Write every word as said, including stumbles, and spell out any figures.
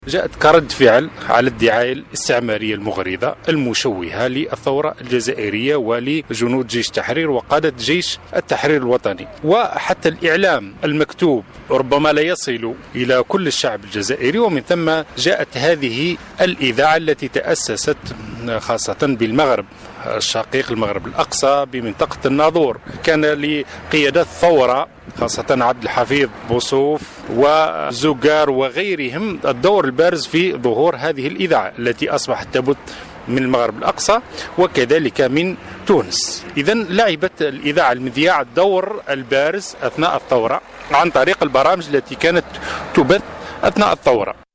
جاءت كرد فعل على الدعاية الاستعمارية المغرضة المشوهة للثورة الجزائرية ولجنود جيش التحرير وقادة جيش التحرير الوطني، وحتى الإعلام المكتوب ربما لا يصل إلى كل الشعب الجزائري. ومن ثم جاءت هذه الإذاعة التي تأسست خاصة بالمغرب الشقيق، المغرب الأقصى بمنطقة الناظور. كان لقيادات الثورة خاصة عبد الحفيظ بوصوف وزوجار وغيرهم الدور البارز في ظهور هذه الإذاعة التي أصبحت تبث من المغرب الأقصى وكذلك من تونس. إذن لعبت الإذاعة المذياع الدور البارز أثناء الثورة عن طريق البرامج التي كانت تبث أثناء الثورة.